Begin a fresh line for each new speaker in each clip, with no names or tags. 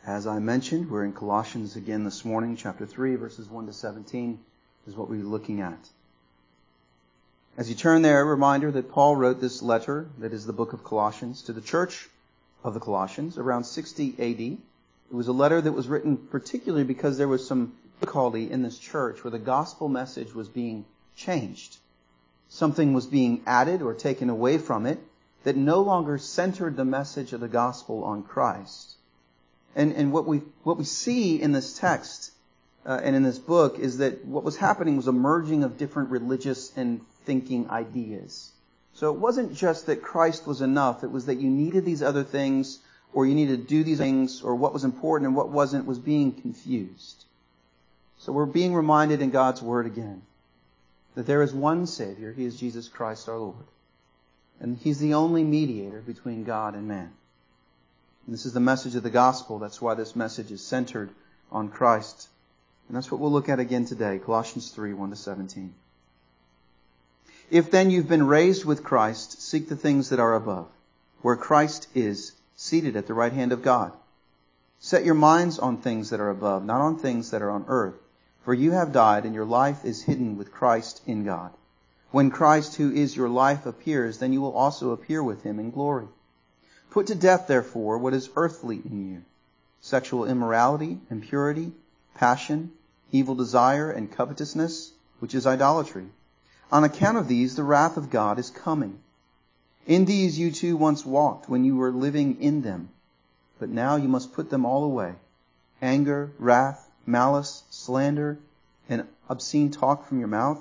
As I mentioned, we're in Colossians again this morning. Chapter 3, verses 1 to 17 is what we're looking at. As you turn there, a reminder that Paul wrote this letter, that is the book of Colossians, to the church of the Colossians around 60 A.D. It was a letter that was written particularly because there was some difficulty in this church where the gospel message was being changed. Something was being added or taken away from it that no longer centered the message of the gospel on Christ. And what we see in this text and in this book is that what was happening was a merging of different religious and thinking ideas. So it wasn't just that Christ was enough. It was that you needed these other things, or you needed to do these things, or what was important and what wasn't was being confused. So we're being reminded in God's Word again that there is one Savior. He is Jesus Christ our Lord. And He's the only mediator between God and man. And this is the message of the gospel. That's why this message is centered on Christ. And that's what we'll look at again today. Colossians 3, 1 to 17. If then you've been raised with Christ, seek the things that are above, where Christ is, seated at the right hand of God. Set your minds on things that are above, not on things that are on earth. For you have died, and your life is hidden with Christ in God. When Christ, who is your life, appears, then you will also appear with Him in glory. Put to death, therefore, what is earthly in you: sexual immorality, impurity, passion, evil desire, and covetousness, which is idolatry. On account of these, the wrath of God is coming. In these you too once walked when you were living in them. But now you must put them all away: anger, wrath, malice, slander, and obscene talk from your mouth.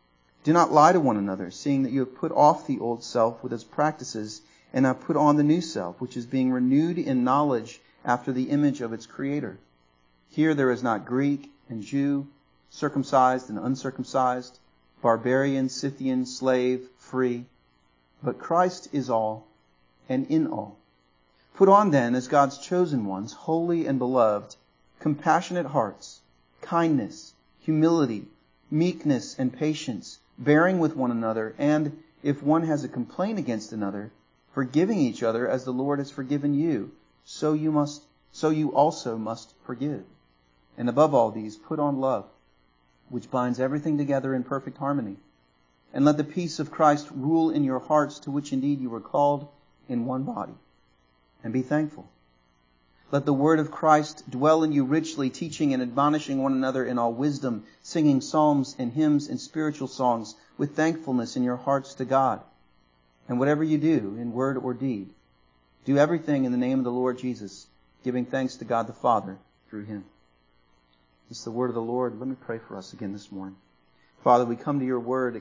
Do not lie to one another, seeing that you have put off the old self with its practices, and have put on the new self, which is being renewed in knowledge after the image of its Creator. Here there is not Greek and Jew, circumcised and uncircumcised, barbarian, Scythian, slave, free, but Christ is all and in all. Put on then, as God's chosen ones, holy and beloved, compassionate hearts, kindness, humility, meekness, and patience, bearing with one another, and if one has a complaint against another, forgiving each other as the Lord has forgiven you, so you also must forgive. And above all these, put on love, which binds everything together in perfect harmony. And let the peace of Christ rule in your hearts, to which indeed you were called in one body. And be thankful. Let the word of Christ dwell in you richly, teaching and admonishing one another in all wisdom, singing psalms and hymns and spiritual songs with thankfulness in your hearts to God. And whatever you do, in word or deed, do everything in the name of the Lord Jesus, giving thanks to God the Father through Him. This is the word of the Lord. Let me pray for us again this morning. Father, we come to your word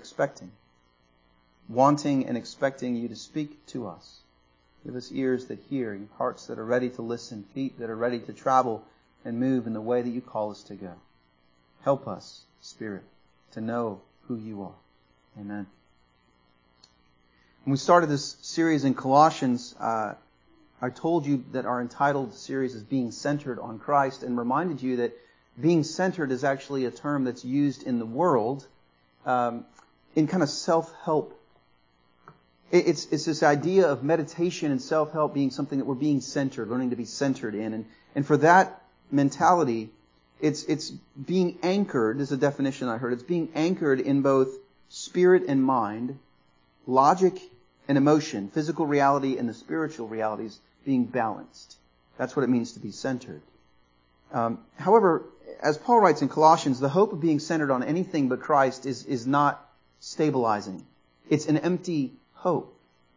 wanting and expecting you to speak to us. Give us ears that hear, and hearts that are ready to listen, feet that are ready to travel and move in the way that you call us to go. Help us, Spirit, to know who you are. Amen. When we started this series in Colossians, I told you that our entitled series is Being Centered on Christ, and reminded you that being centered is actually a term that's used in the world in kind of self-help. It's this idea of meditation and self-help being something that we're being centered, learning to be centered in. And for that mentality, it's being anchored, is a definition I heard. It's being anchored in both spirit and mind, logic and emotion, physical reality and the spiritual realities being balanced. That's what it means to be centered. However, as Paul writes in Colossians, the hope of being centered on anything but Christ is not stabilizing. It's an empty hope.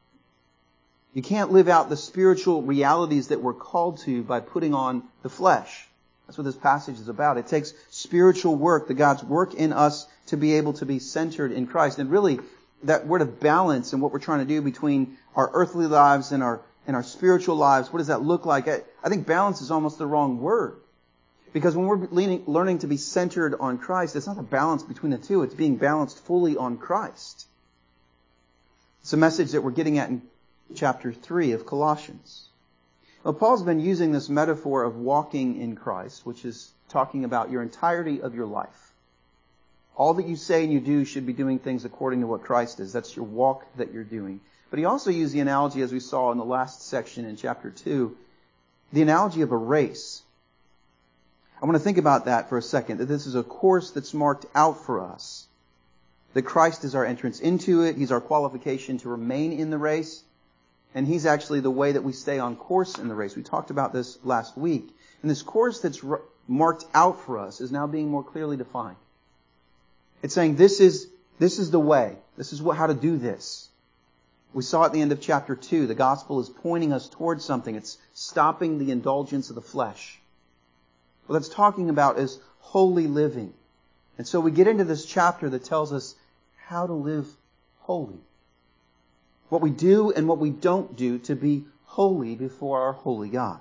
You can't live out the spiritual realities that we're called to by putting on the flesh. That's what this passage is about. It takes spiritual work, the God's work in us, to be able to be centered in Christ. And really, that word of balance and what we're trying to do between our earthly lives and our spiritual lives, what does that look like? I think balance is almost the wrong word. Because when we're learning to be centered on Christ, it's not a balance between the two. It's being balanced fully on Christ. It's a message that we're getting at in chapter 3 of Colossians. Well, Paul's been using this metaphor of walking in Christ, which is talking about your entirety of your life. All that you say and you do should be doing things according to what Christ is. That's your walk that you're doing. But he also used the analogy, as we saw in the last section in chapter 2, the analogy of a race. I want to think about that for a second, that this is a course that's marked out for us. That Christ is our entrance into it. He's our qualification to remain in the race. And He's actually the way that we stay on course in the race. We talked about this last week. And this course that's marked out for us is now being more clearly defined. It's saying this is the way. This is how to do this. We saw at the end of chapter 2, the gospel is pointing us towards something. It's stopping the indulgence of the flesh. What that's talking about is holy living. And so we get into this chapter that tells us how to live holy. What we do and what we don't do to be holy before our holy God.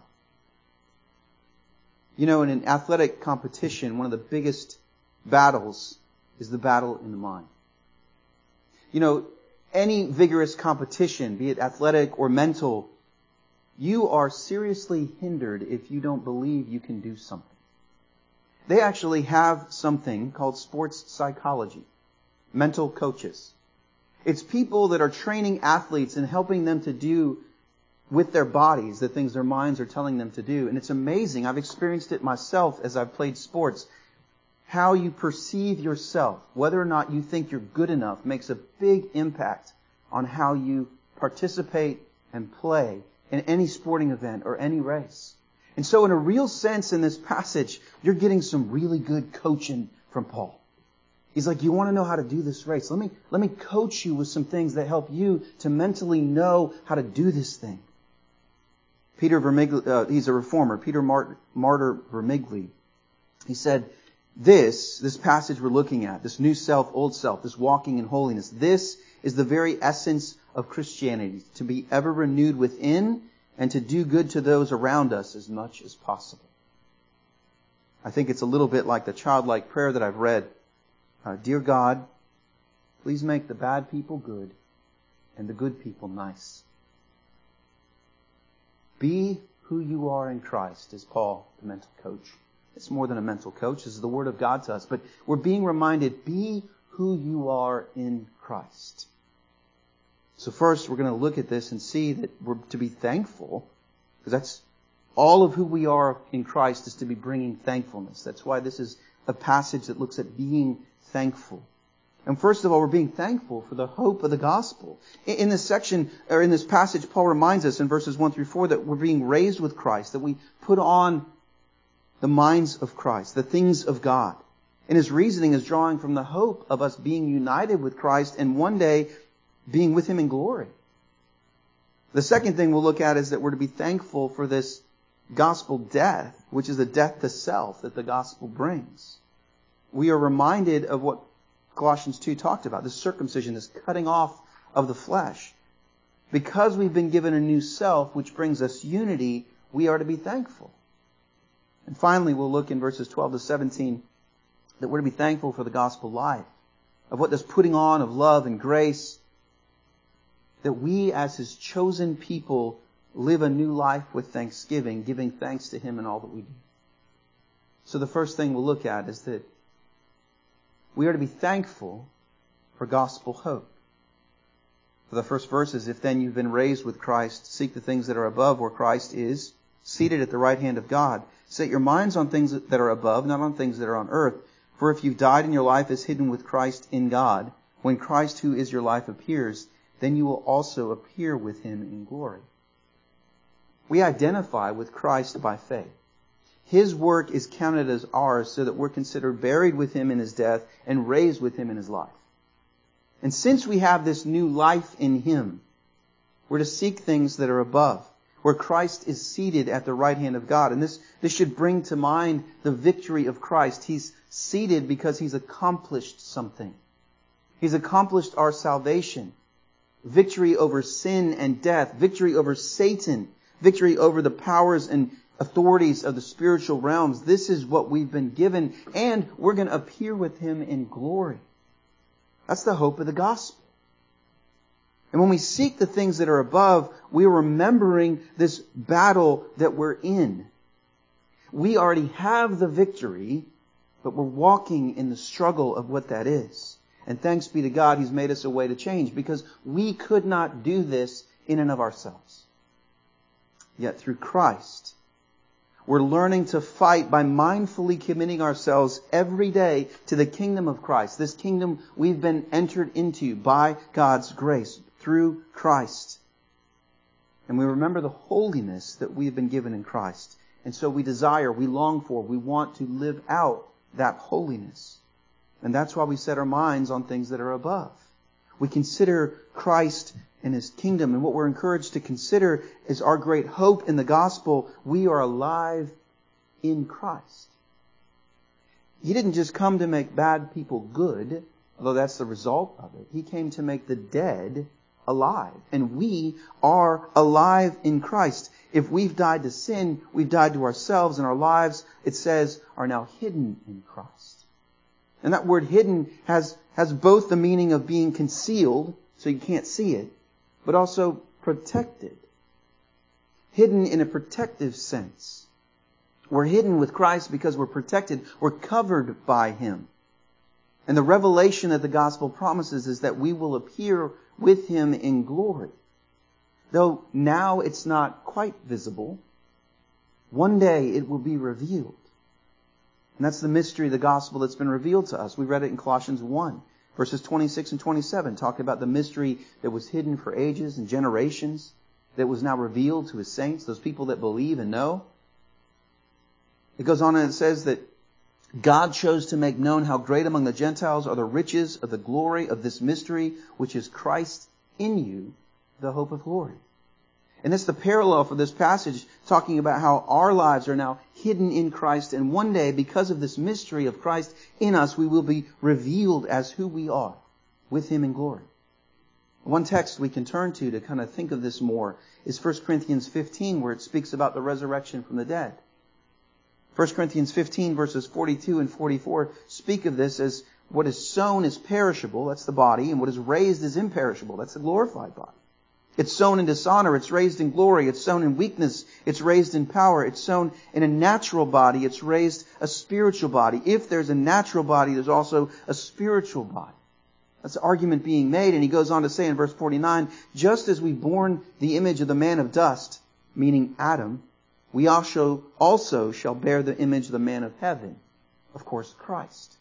You know, in an athletic competition, one of the biggest battles is the battle in the mind. You know, any vigorous competition, be it athletic or mental, you are seriously hindered if you don't believe you can do something. They actually have something called sports psychology, mental coaches. It's people that are training athletes and helping them to do with their bodies the things their minds are telling them to do. And it's amazing. I've experienced it myself as I've played sports. How you perceive yourself, whether or not you think you're good enough, makes a big impact on how you participate and play in any sporting event or any race. And so in a real sense in this passage, you're getting some really good coaching from Paul. He's like, you want to know how to do this race? Let me coach you with some things that help you to mentally know how to do this thing. Peter Vermigli, he's a reformer, Peter Martyr Vermigli. He said, this passage we're looking at, this new self, old self, this walking in holiness, this is the very essence of Christianity, to be ever renewed within and to do good to those around us as much as possible. I think it's a little bit like the childlike prayer that I've read. Dear God, please make the bad people good and the good people nice. Be who you are in Christ, is Paul, the mental coach. It's more than a mental coach. This is the Word of God to us. But we're being reminded, be who you are in Christ. So first, we're going to look at this and see that we're to be thankful, because that's all of who we are in Christ is to be bringing thankfulness. That's why this is a passage that looks at being thankful. And first of all, we're being thankful for the hope of the gospel. In this section, or in this passage, Paul reminds us in verses 1 through 4 that we're being raised with Christ, that we put on the minds of Christ, the things of God. And his reasoning is drawing from the hope of us being united with Christ and one day being with Him in glory. The second thing we'll look at is that we're to be thankful for this gospel death, which is a death to self that the gospel brings. We are reminded of what Colossians 2 talked about, this circumcision, this cutting off of the flesh. Because we've been given a new self, which brings us unity, we are to be thankful. And finally, we'll look in verses 12 to 17 that we're to be thankful for the gospel life, of what this putting on of love and grace, that we as His chosen people live a new life with thanksgiving, giving thanks to Him in all that we do. So the first thing we'll look at is that we are to be thankful for gospel hope. For the first verses, if then you've been raised with Christ, seek the things that are above where Christ is, seated at the right hand of God. Set your minds on things that are above, not on things that are on earth. For if you've died and your life is hidden with Christ in God, when Christ who is your life appears, then you will also appear with Him in glory. We identify with Christ by faith. His work is counted as ours so that we're considered buried with Him in His death and raised with Him in His life. And since we have this new life in Him, we're to seek things that are above, where Christ is seated at the right hand of God. And this should bring to mind the victory of Christ. He's seated because He's accomplished something. He's accomplished our salvation. Victory over sin and death. Victory over Satan. Victory over the powers and authorities of the spiritual realms. This is what we've been given. And we're going to appear with Him in glory. That's the hope of the gospel. And when we seek the things that are above, we're remembering this battle that we're in. We already have the victory, but we're walking in the struggle of what that is. And thanks be to God, He's made us a way to change, because we could not do this in and of ourselves. Yet through Christ, We're learning to fight by mindfully committing ourselves every day to the kingdom of Christ. This kingdom we've been entered into by God's grace through Christ. And we remember the holiness that we've been given in Christ. And so we desire, we long for, we want to live out that holiness. And that's why we set our minds on things that are above. We consider Christ and His kingdom. And what we're encouraged to consider is our great hope in the gospel. We are alive in Christ. He didn't just come to make bad people good, although that's the result of it. He came to make the dead alive. And we are alive in Christ. If we've died to sin, we've died to ourselves, and our lives, it says, are now hidden in Christ. And that word hidden has both the meaning of being concealed, so you can't see it, but also protected. Hidden in a protective sense. We're hidden with Christ because we're protected. We're covered by Him. And the revelation that the gospel promises is that we will appear with Him in glory. Though now it's not quite visible, one day it will be revealed. And that's the mystery of the gospel that's been revealed to us. We read it in Colossians 1, verses 26 and 27, talking about the mystery that was hidden for ages and generations, that was now revealed to His saints, those people that believe and know. It goes on and it says that God chose to make known how great among the Gentiles are the riches of the glory of this mystery, which is Christ in you, the hope of glory. And it's the parallel for this passage, talking about how our lives are now hidden in Christ. And one day, because of this mystery of Christ in us, we will be revealed as who we are with Him in glory. One text we can turn to kind of think of this more is 1 Corinthians 15, where it speaks about the resurrection from the dead. 1 Corinthians 15, verses 42 and 44 speak of this as what is sown is perishable, that's the body, and what is raised is imperishable, that's the glorified body. It's sown in dishonor, it's raised in glory. It's sown in weakness, it's raised in power. It's sown in a natural body, it's raised a spiritual body. If there's a natural body, there's also a spiritual body. That's the argument being made. And he goes on to say in verse 49, just as we borne the image of the man of dust, meaning Adam, we also shall bear the image of the man of heaven, of course, Christ.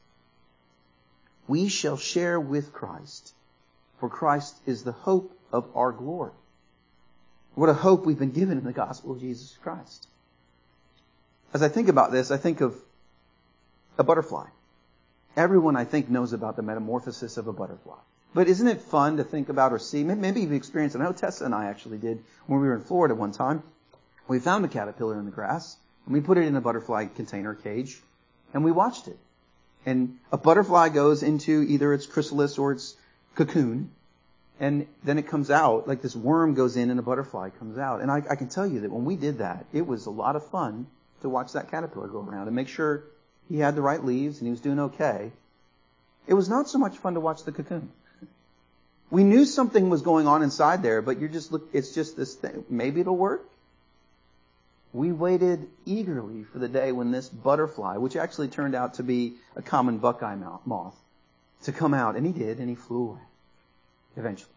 We shall share with Christ, for Christ is the hope of our glory. What a hope we've been given in the gospel of Jesus Christ. As I think about this, I think of a butterfly. Everyone, I think, knows about the metamorphosis of a butterfly. But isn't it fun to think about or see? Maybe you've experienced it. I know Tessa and I actually did when we were in Florida one time. We found a caterpillar in the grass, and we put it in a butterfly container cage, and we watched it. And a butterfly goes into either its chrysalis or its cocoon, and then it comes out, like this worm goes in and a butterfly comes out. And I can tell you that when we did that, it was a lot of fun to watch that caterpillar go around and make sure he had the right leaves and he was doing okay. It was not so much fun to watch the cocoon. We knew something was going on inside there, but it's just this thing. Maybe it'll work. We waited eagerly for the day when this butterfly, which actually turned out to be a common buckeye moth, to come out. And he did, and he flew away. Eventually.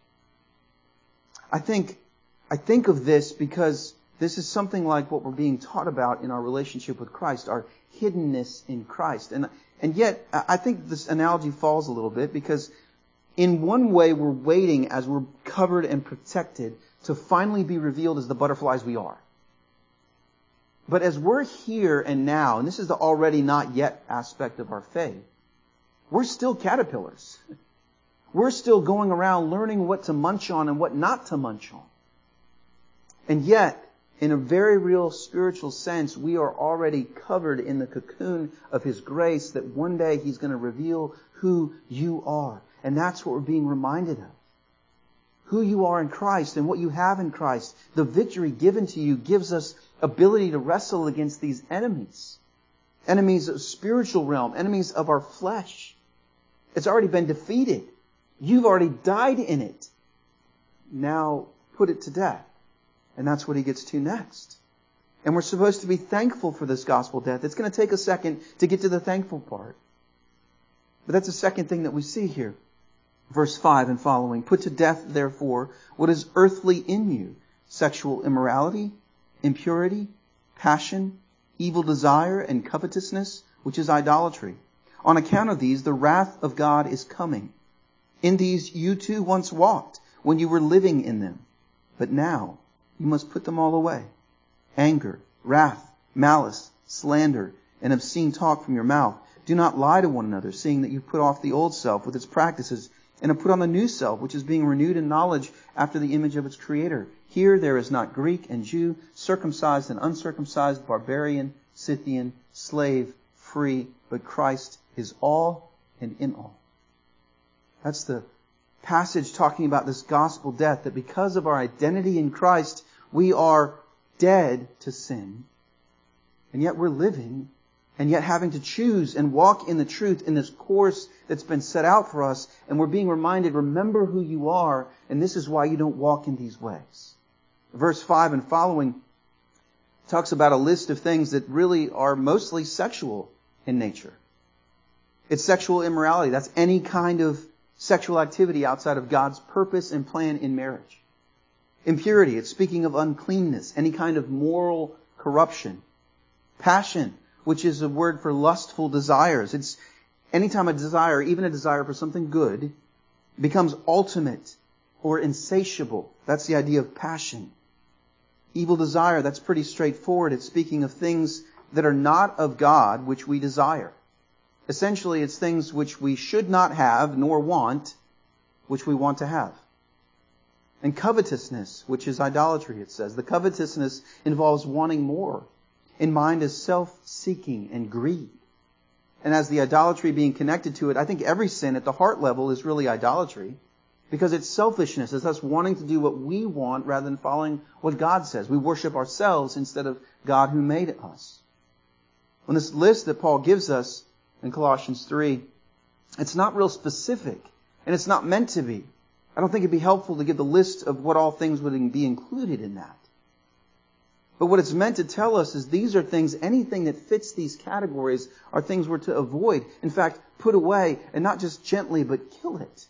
I think of this because this is something like what we're being taught about in our relationship with Christ, our hiddenness in Christ. And yet, I think this analogy falls a little bit because in one way we're waiting as we're covered and protected to finally be revealed as the butterflies we are. But as we're here and now, and this is the already not yet aspect of our faith, we're still caterpillars. We're still going around learning what to munch on and what not to munch on. And yet, in a very real spiritual sense, we are already covered in the cocoon of His grace that one day He's going to reveal who you are. And that's what we're being reminded of. Who you are in Christ and what you have in Christ. The victory given to you gives us ability to wrestle against these enemies. Enemies of spiritual realm, enemies of our flesh. It's already been defeated. You've already died in it. Now put it to death. And that's what he gets to next. And we're supposed to be thankful for this gospel death. It's going to take a second to get to the thankful part. But that's the second thing that we see here. Verse 5 and following. Put to death, therefore, what is earthly in you. Sexual immorality, impurity, passion, evil desire, and covetousness, which is idolatry. On account of these, the wrath of God is coming. In these you too once walked when you were living in them. But now you must put them all away. Anger, wrath, malice, slander, and obscene talk from your mouth. Do not lie to one another, seeing that you put off the old self with its practices, and have put on the new self, which is being renewed in knowledge after the image of its Creator. Here there is not Greek and Jew, circumcised and uncircumcised, barbarian, Scythian, slave, free, but Christ is all and in all. That's the passage talking about this gospel death, that because of our identity in Christ, we are dead to sin, and yet we're living, and yet having to choose and walk in the truth in this course that's been set out for us, and we're being reminded, remember who you are, and this is why you don't walk in these ways. Verse 5 and following talks about a list of things that really are mostly sexual in nature. It's sexual immorality. That's any kind of sexual activity outside of God's purpose and plan in marriage. Impurity, it's speaking of uncleanness, any kind of moral corruption. Passion, which is a word for lustful desires. It's anytime a desire, even a desire for something good, becomes ultimate or insatiable. That's the idea of passion. Evil desire, that's pretty straightforward. It's speaking of things that are not of God, which we desire. Essentially, it's things which we should not have nor want, which we want to have. And covetousness, which is idolatry, it says. The covetousness involves wanting more. In mind is self-seeking and greed. And as the idolatry being connected to it, I think every sin at the heart level is really idolatry. Because it's selfishness. It's us wanting to do what we want rather than following what God says. We worship ourselves instead of God who made us. On this list that Paul gives us in Colossians 3, it's not real specific. And it's not meant to be. I don't think it'd be helpful to give the list of what all things would be included in that. But what it's meant to tell us is these are things, anything that fits these categories are things we're to avoid. In fact, put away, and not just gently, but kill it.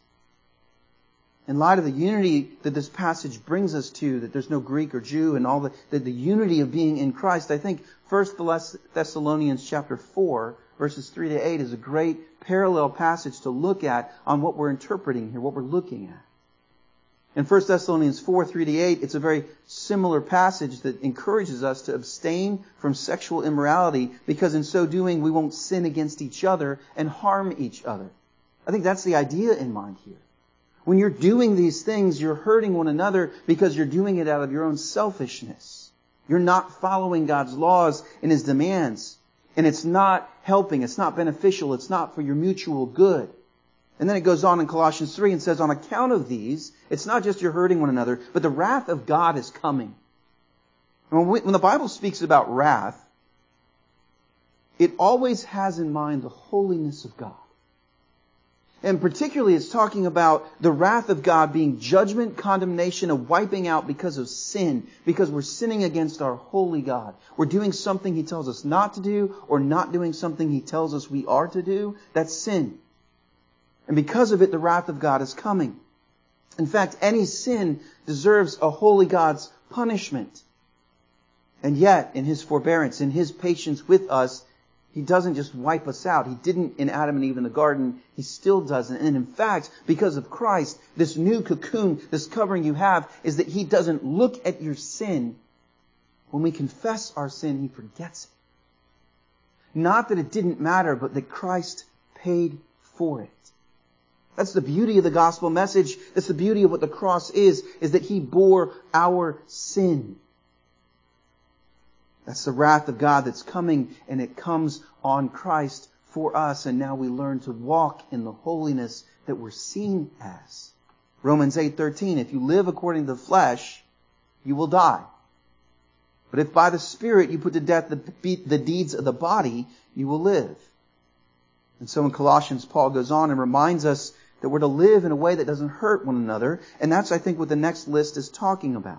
In light of the unity that this passage brings us to, that there's no Greek or Jew and all the unity of being in Christ, I think 1 Thessalonians chapter 4, verses 3 to 8 is a great parallel passage to look at on what we're interpreting here, what we're looking at. In 1 Thessalonians 4, 3 to 8, it's a very similar passage that encourages us to abstain from sexual immorality because in so doing we won't sin against each other and harm each other. I think that's the idea in mind here. When you're doing these things, you're hurting one another because you're doing it out of your own selfishness. You're not following God's laws and His demands. And it's not helping. It's not beneficial. It's not for your mutual good. And then it goes on in Colossians 3 and says, on account of these, it's not just you're hurting one another, but the wrath of God is coming. And when the Bible speaks about wrath, it always has in mind the holiness of God. And particularly it's talking about the wrath of God being judgment, condemnation, and wiping out because of sin. Because we're sinning against our holy God. We're doing something He tells us not to do, or not doing something He tells us we are to do. That's sin. And because of it, the wrath of God is coming. In fact, any sin deserves a holy God's punishment. And yet, in His forbearance, in His patience with us, He doesn't just wipe us out. He didn't in Adam and Eve in the garden. He still doesn't. And in fact, because of Christ, this new cocoon, this covering you have, is that He doesn't look at your sin. When we confess our sin, He forgets it. Not that it didn't matter, but that Christ paid for it. That's the beauty of the gospel message. That's the beauty of what the cross is that He bore our sin. That's the wrath of God that's coming, and it comes on Christ for us, and now we learn to walk in the holiness that we're seen as. Romans 8:13, if you live according to the flesh, you will die. But if by the Spirit you put to death the deeds of the body, you will live. And so in Colossians, Paul goes on and reminds us that we're to live in a way that doesn't hurt one another, and that's, I think, what the next list is talking about.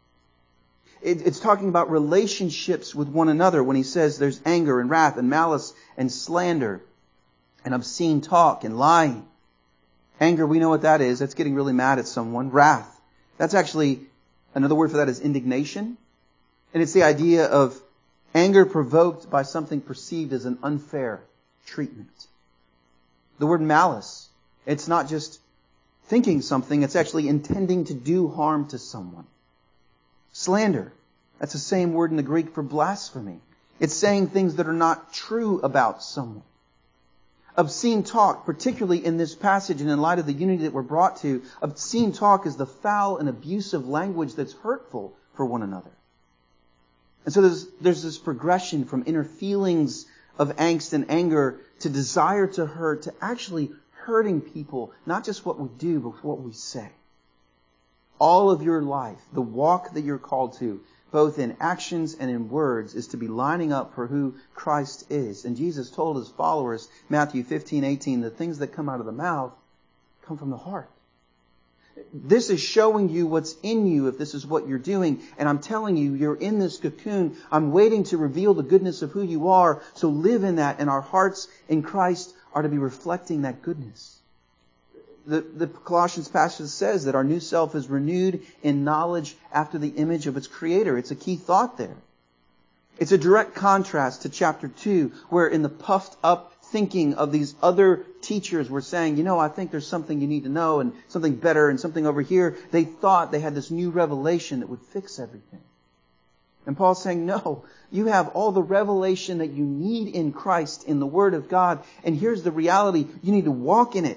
It's talking about relationships with one another when he says there's anger and wrath and malice and slander and obscene talk and lying. Anger, we know what that is. That's getting really mad at someone. Wrath, that's actually, another word for that is indignation. And it's the idea of Anger provoked by something perceived as an unfair treatment. The word malice, it's not just thinking something, it's actually intending to do harm to someone. Slander, that's the same word in the Greek for blasphemy. It's saying things that are not true about someone. Obscene talk, particularly in this passage and in light of the unity that we're brought to, obscene talk is the foul and abusive language that's hurtful for one another. And so there's this progression from inner feelings of angst and anger to desire to hurt, to actually hurting people, not just what we do, but what we say. All of your life, the walk that you're called to, both in actions and in words, is to be lining up for who Christ is. And Jesus told His followers, Matthew 15:18, the things that come out of the mouth come from the heart. This is showing you what's in you if this is what you're doing. And I'm telling you, you're in this cocoon. I'm waiting to reveal the goodness of who you are. So live in that, and our hearts in Christ are to be reflecting that goodness. The Colossians passage says that our new self is renewed in knowledge after the image of its Creator. It's a key thought there. It's a direct contrast to chapter 2, where in the puffed up thinking of these other teachers were saying, I think there's something you need to know and something better and something over here. They thought they had this new revelation that would fix everything. And Paul's saying, no, you have all the revelation that you need in Christ, in the Word of God. And here's the reality. You need to walk in it.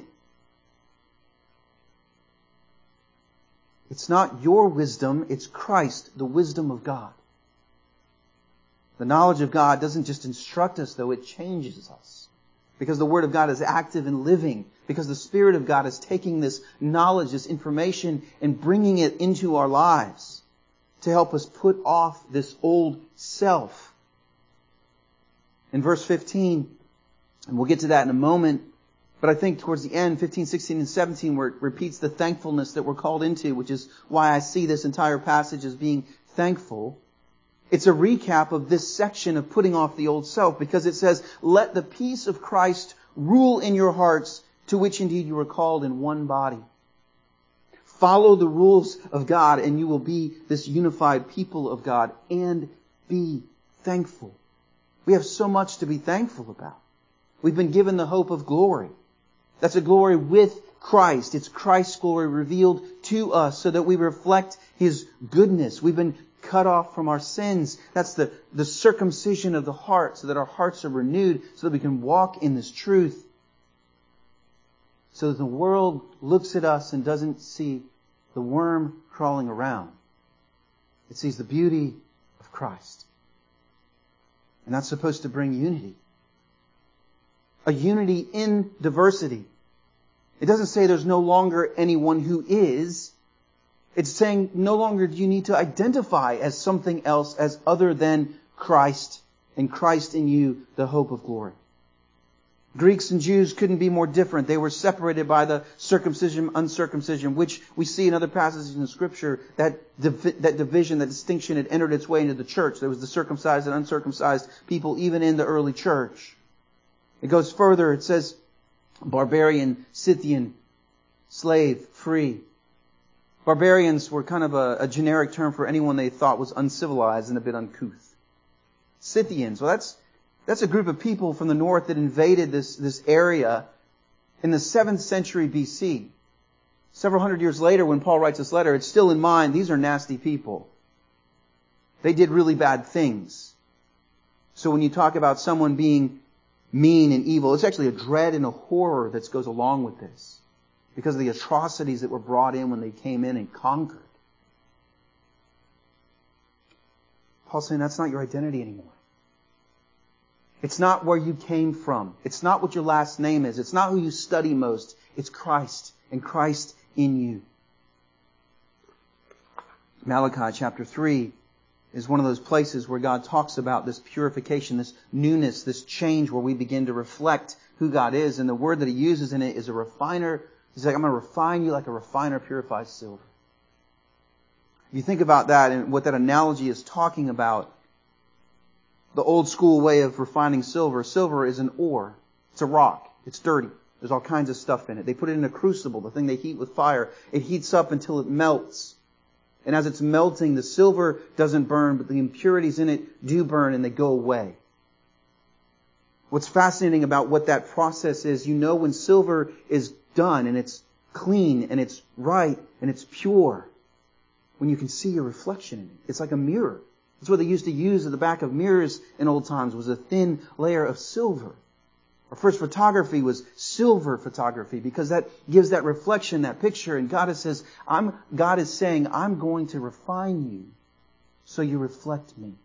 It's not your wisdom, it's Christ, the wisdom of God. The knowledge of God doesn't just instruct us, though, it changes us. Because the Word of God is active and living. Because the Spirit of God is taking this knowledge, this information, and bringing it into our lives to help us put off this old self. In verse 15, and we'll get to that in a moment, but I think towards the end, 15, 16, and 17, where it repeats the thankfulness that we're called into, which is why I see this entire passage as being thankful. It's a recap of this section of putting off the old self, because it says, let the peace of Christ rule in your hearts, to which indeed you were called in one body. Follow the rules of God, and you will be this unified people of God, and be thankful. We have so much to be thankful about. We've been given the hope of glory. That's a glory with Christ. It's Christ's glory revealed to us so that we reflect His goodness. We've been cut off from our sins. That's the circumcision of the heart, so that our hearts are renewed, so that we can walk in this truth. So that the world looks at us and doesn't see the worm crawling around. It sees the beauty of Christ. And that's supposed to bring unity. A unity in diversity. It doesn't say there's no longer anyone who is. It's saying no longer do you need to identify as something else as other than Christ, and Christ in you, the hope of glory. Greeks and Jews couldn't be more different. They were separated by the circumcision, uncircumcision, which we see in other passages in the Scripture, that division, that distinction had entered its way into the church. There was the circumcised and uncircumcised people even in the early church. It goes further. It says barbarian, Scythian, slave, free. Barbarians were kind of a generic term for anyone they thought was uncivilized and a bit uncouth. Scythians, well, that's a group of people from the north that invaded this area in the 7th century BC. Several hundred years later, when Paul writes this letter, it's still in mind, these are nasty people. They did really bad things. So when you talk about someone being mean and evil, it's actually a dread and a horror that goes along with this, because of the atrocities that were brought in when they came in and conquered. Paul's saying that's not your identity anymore. It's not where you came from. It's not what your last name is. It's not who you study most. It's Christ, and Christ in you. Malachi chapter 3 is one of those places where God talks about this purification, this newness, this change, where we begin to reflect who God is. And the word that He uses in it is a refiner. He's like, I'm going to refine you like a refiner purifies silver. You think about that and what that analogy is talking about. The old school way of refining silver. Silver is an ore. It's a rock. It's dirty. There's all kinds of stuff in it. They put it in a crucible, the thing they heat with fire. It heats up until it melts. And as it's melting, the silver doesn't burn, but the impurities in it do burn and they go away. What's fascinating about what that process is, you know when silver is done and it's clean and it's right and it's pure, when you can see your reflection in it. It's like a mirror. That's what they used to use at the back of mirrors in old times, was a thin layer of silver. Our first photography was silver photography because that gives that reflection, that picture. And God is saying, I'm going to refine you so you reflect me.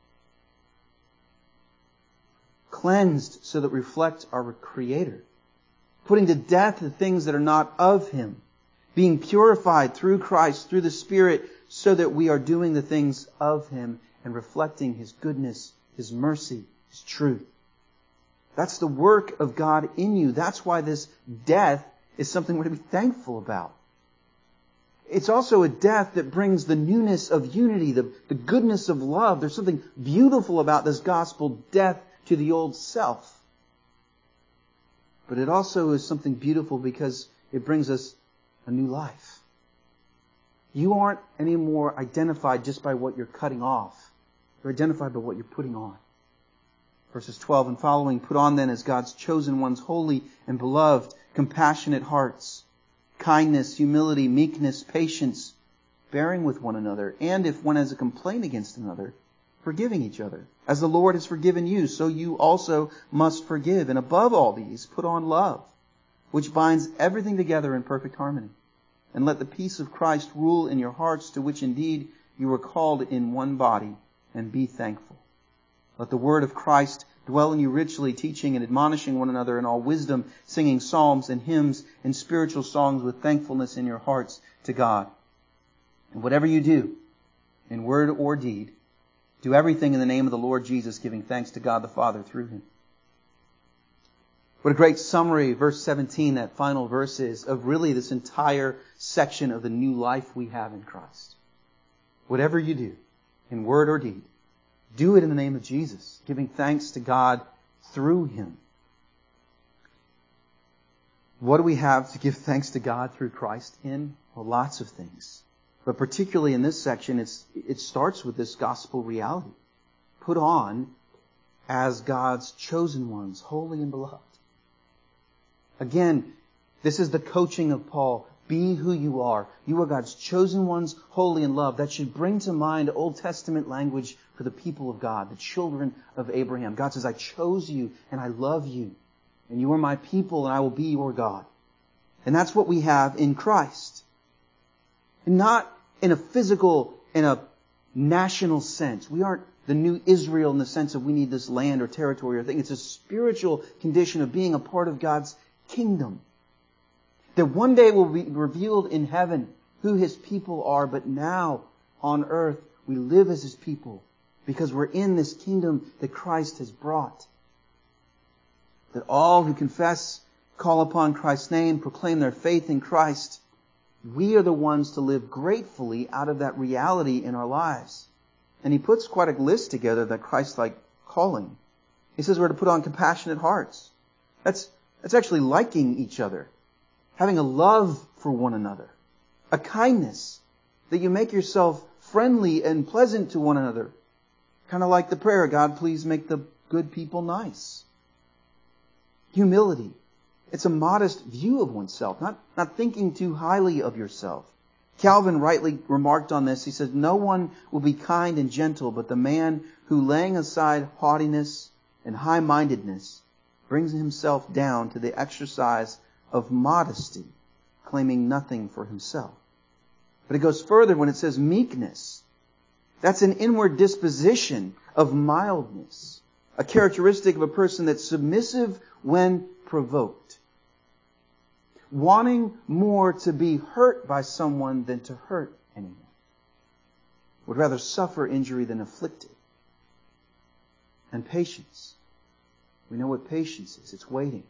Cleansed so that reflect our Creator. Putting to death the things that are not of Him. Being purified through Christ, through the Spirit, so that we are doing the things of Him and reflecting His goodness, His mercy, His truth. That's the work of God in you. That's why this death is something we're to be thankful about. It's also a death that brings the newness of unity, the goodness of love. There's something beautiful about this gospel death to the old self. But it also is something beautiful because it brings us a new life. You aren't anymore identified just by what you're cutting off. You're identified by what you're putting on. Verses 12 and following, put on then as God's chosen ones, holy and beloved, compassionate hearts, kindness, humility, meekness, patience, bearing with one another, and if one has a complaint against another, forgiving each other. As the Lord has forgiven you, so you also must forgive. And above all these, put on love, which binds everything together in perfect harmony. And let the peace of Christ rule in your hearts, to which indeed you were called in one body, and be thankful. Let the word of Christ dwell in you richly, teaching and admonishing one another in all wisdom, singing psalms and hymns and spiritual songs with thankfulness in your hearts to God. And whatever you do, in word or deed, do everything in the name of the Lord Jesus, giving thanks to God the Father through Him. What a great summary, verse 17, that final verse is, of really this entire section of the new life we have in Christ. Whatever you do, in word or deed, do it in the name of Jesus, giving thanks to God through Him. What do we have to give thanks to God through Christ in? Well, lots of things. But particularly in this section, it starts with this gospel reality. Put on as God's chosen ones, holy and beloved. Again, this is the coaching of Paul. Be who you are. You are God's chosen ones, holy and loved. That should bring to mind Old Testament language for the people of God, the children of Abraham. God says, I chose you and I love you. And you are my people and I will be your God. And that's what we have in Christ. And not in a physical, in a national sense. We aren't the new Israel in the sense of we need this land or territory or thing. It's a spiritual condition of being a part of God's kingdom. That one day will be revealed in heaven who His people are, but now on earth we live as His people because we're in this kingdom that Christ has brought. That all who confess, call upon Christ's name, proclaim their faith in Christ, we are the ones to live gratefully out of that reality in our lives. And he puts quite a list together, that Christ-like calling. He says we're to put on compassionate hearts. That's actually liking each other. Having a love for one another. A kindness. That you make yourself friendly and pleasant to one another. Kind of like the prayer, God, please make the good people nice. Humility. It's a modest view of oneself, not thinking too highly of yourself. Calvin rightly remarked on this. He said, no one will be kind and gentle, but the man who, laying aside haughtiness and high-mindedness, brings himself down to the exercise of modesty, claiming nothing for himself. But it goes further when it says meekness. That's an inward disposition of mildness, a characteristic of a person that's submissive when provoked. Wanting more to be hurt by someone than to hurt anyone. Would rather suffer injury than afflict it. And patience. We know what patience is. It's waiting.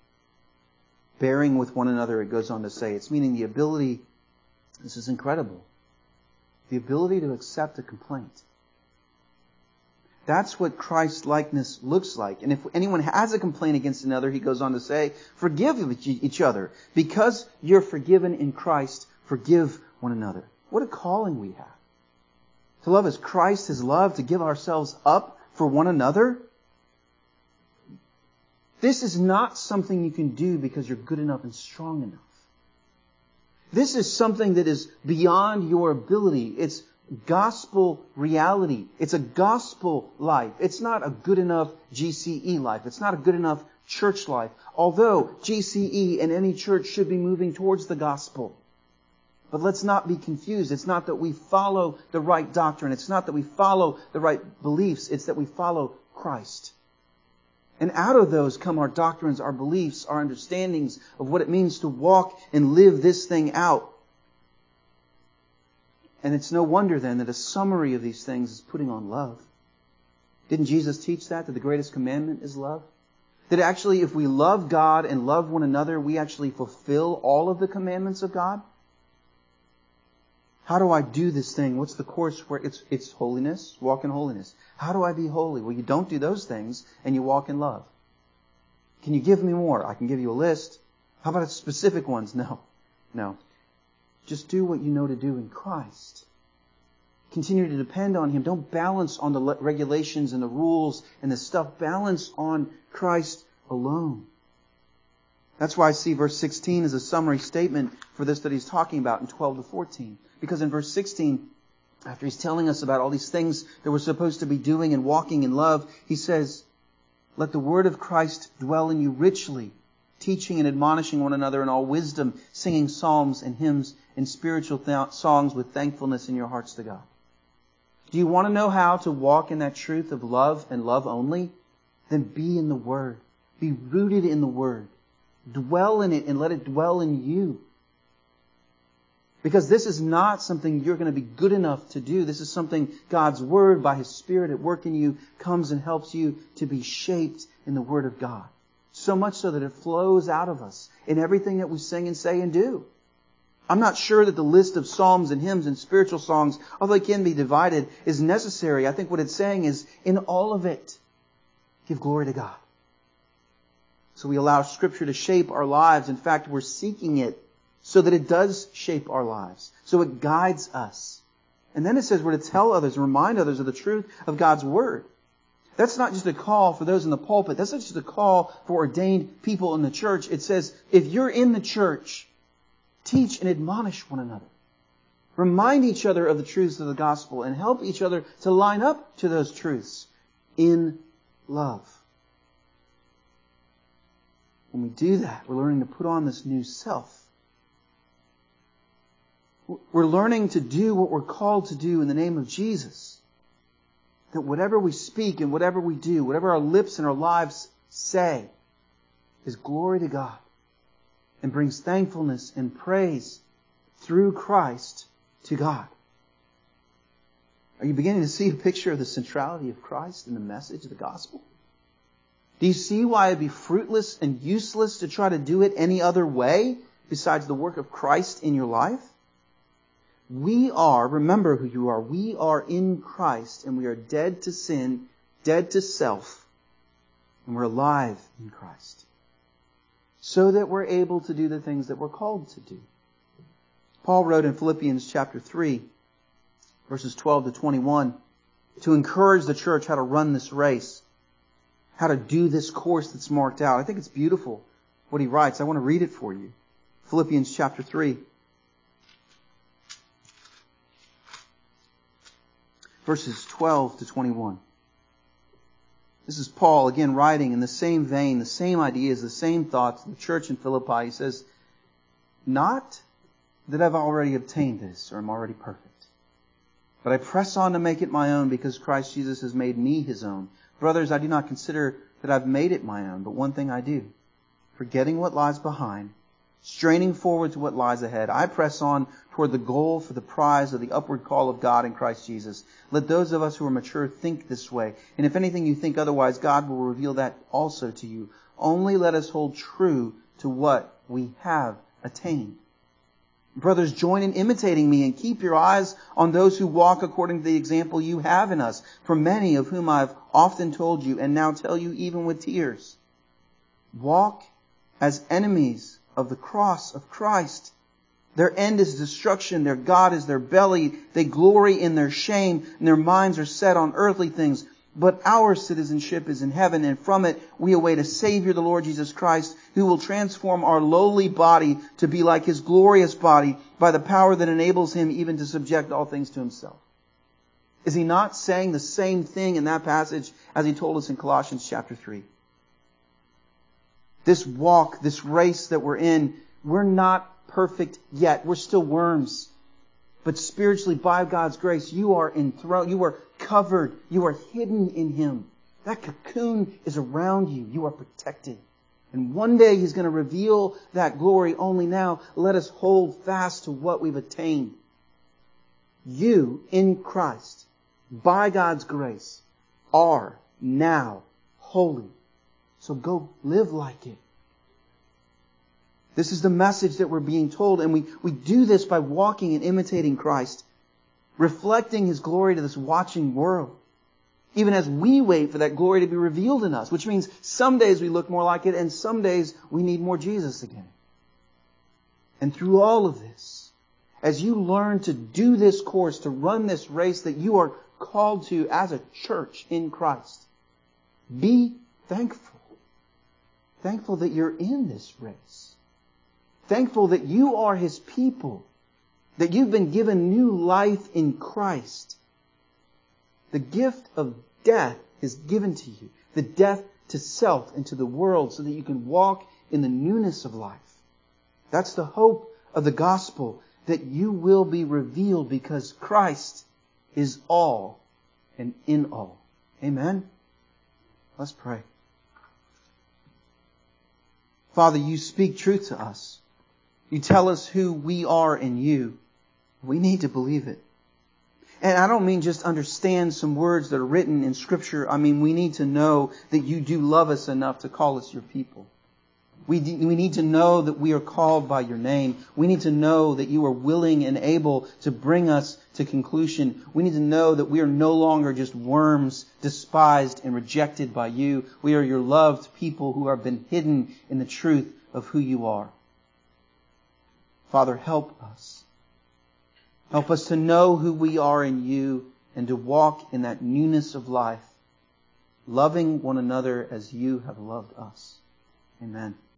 Bearing with one another, it goes on to say. It's meaning the ability, this is incredible, the ability to accept a complaint. That's what Christ-likeness looks like. And if anyone has a complaint against another, he goes on to say, forgive each other. Because you're forgiven in Christ, forgive one another. What a calling we have. To love as Christ has loved, to give ourselves up for one another. This is not something you can do because you're good enough and strong enough. This is something that is beyond your ability. It's gospel reality. It's a gospel life. It's not a good enough GCE life. It's not a good enough church life. Although GCE and any church should be moving towards the gospel. But let's not be confused. It's not that we follow the right doctrine. It's not that we follow the right beliefs. It's that we follow Christ. And out of those come our doctrines, our beliefs, our understandings of what it means to walk and live this thing out. And it's no wonder then that a summary of these things is putting on love. Didn't Jesus teach that the greatest commandment is love? That actually if we love God and love one another, we actually fulfill all of the commandments of God? How do I do this thing? What's the course for it? It's holiness. Walk in holiness. How do I be holy? Well, you don't do those things and you walk in love. Can you give me more? I can give you a list. How about specific ones? No. Just do what you know to do in Christ. Continue to depend on Him. Don't balance on the regulations and the rules and the stuff. Balance on Christ alone. That's why I see verse 16 as a summary statement for this that he's talking about in 12 to 14. Because in verse 16, after he's telling us about all these things that we're supposed to be doing and walking in love, he says, let the word of Christ dwell in you richly, teaching and admonishing one another in all wisdom, singing psalms and hymns and spiritual songs with thankfulness in your hearts to God. Do you want to know how to walk in that truth of love and love only? Then be in the Word. Be rooted in the Word. Dwell in it and let it dwell in you. Because this is not something you're going to be good enough to do. This is something God's Word, by His Spirit at work in you, comes and helps you to be shaped in the Word of God. So much so that it flows out of us in everything that we sing and say and do. I'm not sure that the list of psalms and hymns and spiritual songs, although they can be divided, is necessary. I think what it's saying is, in all of it, give glory to God. So we allow Scripture to shape our lives. In fact, we're seeking it so that it does shape our lives. So it guides us. And then it says we're to tell others, remind others of the truth of God's Word. That's not just a call for those in the pulpit. That's not just a call for ordained people in the church. It says, if you're in the church, teach and admonish one another. Remind each other of the truths of the gospel and help each other to line up to those truths in love. When we do that, we're learning to put on this new self. We're learning to do what we're called to do in the name of Jesus. That whatever we speak and whatever we do, whatever our lips and our lives say, is glory to God and brings thankfulness and praise through Christ to God. Are you beginning to see a picture of the centrality of Christ in the message of the gospel? Do you see why it'd be fruitless and useless to try to do it any other way besides the work of Christ in your life? We are, remember who you are, we are in Christ and we are dead to sin, dead to self, and we're alive in Christ. So that we're able to do the things that we're called to do. Paul wrote in Philippians chapter 3, verses 12 to 21, to encourage the church how to run this race, how to do this course that's marked out. I think it's beautiful what he writes. I want to read it for you. Philippians chapter 3. Verses 12 to 21. This is Paul again writing in the same vein, the same ideas, the same thoughts. The church in Philippi, he says, not that I've already obtained this or I'm already perfect, but I press on to make it my own because Christ Jesus has made me His own. Brothers, I do not consider that I've made it my own, but one thing I do, forgetting what lies behind, straining forward to what lies ahead, I press on toward the goal for the prize of the upward call of God in Christ Jesus. Let those of us who are mature think this way. And if anything you think otherwise, God will reveal that also to you. Only let us hold true to what we have attained. Brothers, join in imitating me and keep your eyes on those who walk according to the example you have in us. For many of whom I've often told you and now tell you even with tears, walk as enemies of the cross of Christ. Their end is destruction. Their God is their belly. They glory in their shame, and their minds are set on earthly things. But our citizenship is in heaven, and from it we await a Savior, the Lord Jesus Christ, who will transform our lowly body to be like His glorious body by the power that enables Him even to subject all things to Himself. Is He not saying the same thing in that passage as He told us in Colossians chapter 3? This walk, this race that we're in, we're not perfect yet. We're still worms. But spiritually, by God's grace, you are enthroned. You are covered. You are hidden in Him. That cocoon is around you. You are protected. And one day He's going to reveal that glory. Only now, let us hold fast to what we've attained. You, in Christ, by God's grace, are now holy. So go live like it. This is the message that we're being told, and we do this by walking and imitating Christ, reflecting His glory to this watching world, even as we wait for that glory to be revealed in us, which means some days we look more like it, and some days we need more Jesus again. And through all of this, as you learn to do this course, to run this race that you are called to as a church in Christ, be thankful. Thankful that you're in this race. Thankful that you are His people, that you've been given new life in Christ. The gift of death is given to you, the death to self and to the world, so that you can walk in the newness of life. That's the hope of the gospel, that you will be revealed because Christ is all and in all. Amen? Let's pray. Father, you speak truth to us. You tell us who we are in you. We need to believe it. And I don't mean just understand some words that are written in Scripture. I mean, we need to know that you do love us enough to call us your people. We need to know that we are called by your name. We need to know that you are willing and able to bring us to conclusion. We need to know that we are no longer just worms, despised and rejected by you. We are your loved people who have been hidden in the truth of who you are. Father, help us. Help us to know who we are in you and to walk in that newness of life, loving one another as you have loved us. Amen.